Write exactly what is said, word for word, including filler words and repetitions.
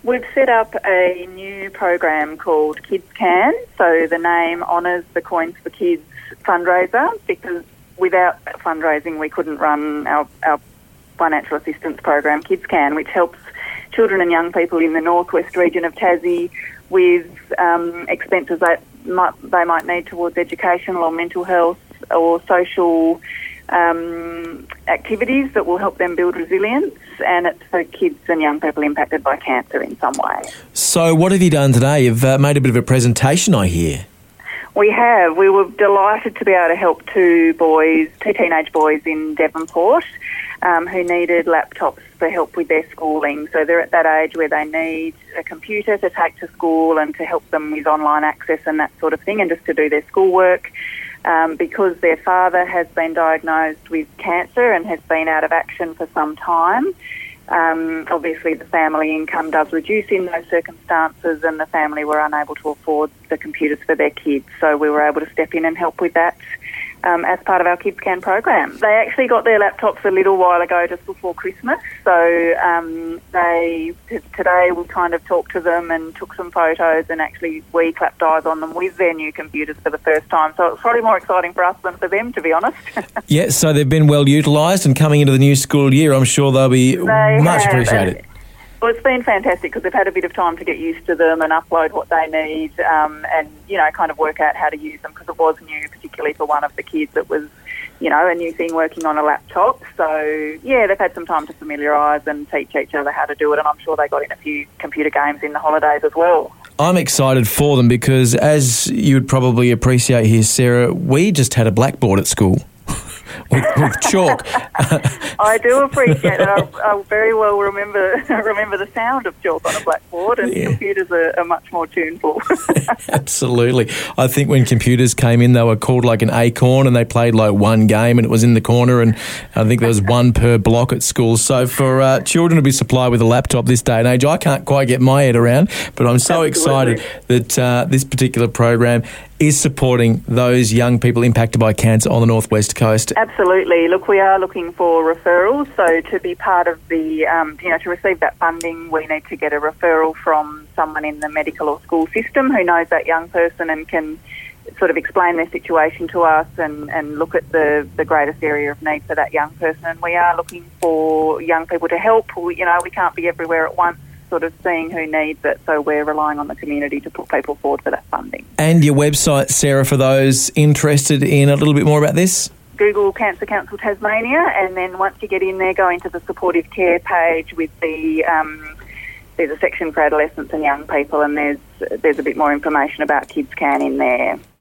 We've set up a new program called Kids Can. So the name honours the Coins for Kids fundraiser, because without that fundraising we couldn't run our, our financial assistance program, Kids Can, which helps children and young people in the northwest region of Tassie with um, expenses that might, they might need towards educational or mental health or social um, activities that will help them build resilience, and it's for kids and young people impacted by cancer in some way. So what have you done today? You've uh, made a bit of a presentation, I hear. We have. We were delighted to be able to help two boys, two teenage boys in Devonport um, who needed laptops for help with their schooling. So they're at that age where they need a computer to take to school and to help them with online access and that sort of thing, and just to do their schoolwork. Um, because their father has been diagnosed with cancer and has been out of action for some time. Um, obviously, the family income does reduce in those circumstances, and the family were unable to afford the computers for their kids. So we were able to step in and help with that um, as part of our Kids Can program. They actually got their laptops a little while ago, just before Christmas. So um, they t- today we kind of talked to them and took some photos, and actually we clapped eyes on them with their new computers for the first time. So it's probably more exciting for us than for them, to be honest. Yeah, so they've been well utilised, and coming into the new school year, I'm sure they'll be they much have, appreciated. Well, it's been fantastic because they've had a bit of time to get used to them and upload what they need um, and, you know, kind of work out how to use them, because it was new, particularly for one of the kids. It was, you know, a new thing working on a laptop. So, yeah, they've had some time to familiarise and teach each other how to do it, and I'm sure they got in a few computer games in the holidays as well. I'm excited for them because, as you would probably appreciate here, Sarah, we just had a blackboard at school. With, with chalk. I do appreciate it. I, I very well remember remember the sound of chalk on a blackboard, and yeah. computers are, are much more tuneful. Absolutely. I think when computers came in, they were called like an acorn, and they played like one game, and it was in the corner, and I think there was one per block at school. So for uh, children to be supplied with a laptop this day and age, I can't quite get my head around, but I'm so Absolutely. excited that uh, this particular program is supporting those young people impacted by cancer on the northwest coast. Absolutely. Look, we are looking for referrals. So to be part of the, um, you know, to receive that funding, we need to get a referral from someone in the medical or school system who knows that young person and can sort of explain their situation to us and, and look at the, the greatest area of need for that young person. And we are looking for young people to help. We, you know, we can't be everywhere at once, sort of seeing who needs it, so we're relying on the community to put people forward for that funding. And your website, Sarah, for those interested in a little bit more about this? Google Cancer Council Tasmania, and then once you get in there, go into the supportive care page with the, um, there's a section for adolescents and young people, and there's there's a bit more information about Kids Can in there.